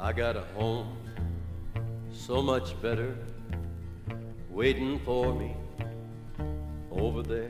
I got a home so much better waiting for me over there.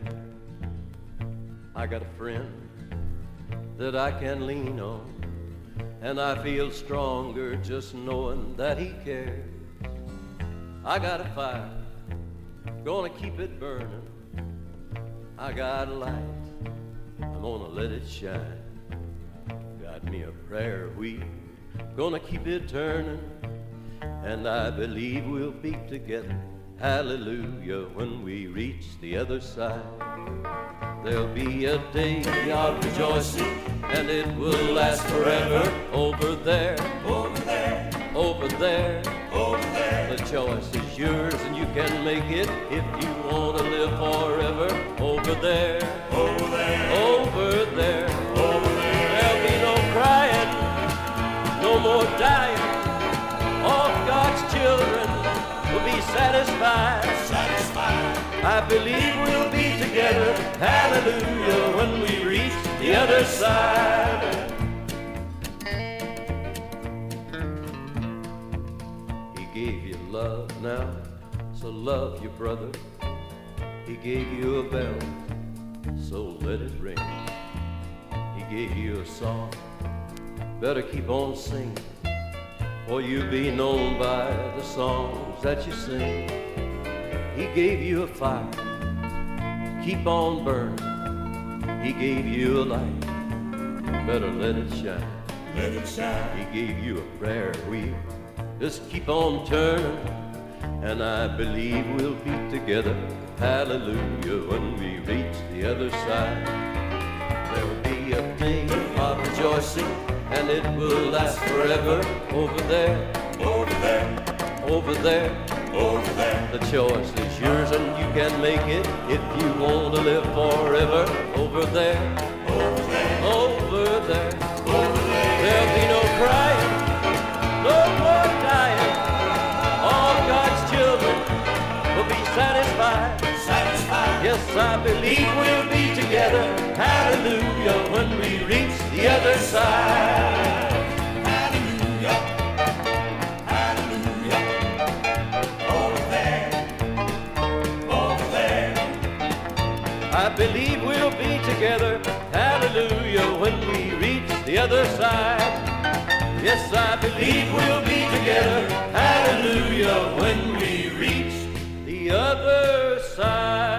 I got a friend that I can lean on, and I feel stronger just knowing that he cares. I got a fire, gonna keep it burning. I got a light, I'm gonna let it shine. Got me a prayer wheel, gonna keep it turning, and I believe we'll be together, hallelujah, when we reach the other side. There'll be a day of rejoicing, and it will last forever. Over there, over there, over there, over there. The choice is yours, and you can make it if you want to live forever. Over there, over there, over there, over there. There'll be no crying, no more dying. All God's children will be satisfied. Satisfied. I believe we'll be together, hallelujah, when we reach the other side. He gave you love now, so love your brother. He gave you a bell, so let it ring. He gave you a song, better keep on singing, or you'll be known by the songs that you sing. He gave you a fire, keep on burning. He gave you a light, better let it shine. Let it shine. He gave you a prayer wheel, just keep on turning, and I believe we'll be together, hallelujah, when we reach the other side. There will be a day of rejoicing, and it will last forever. Over there, over there, over there, over there. The choice is yours, and you can make it if you want to live forever. Over there, over there, over there, over there. There'll be no crying, no more dying. All God's children will be satisfied. Satisfied. Yes, I believe we'll be together, hallelujah, when we reach the other side. Hallelujah, hallelujah. Over there, over there. I believe we'll be together, hallelujah, when we reach the other side. Yes, I believe we'll be together, hallelujah, when we reach the other side.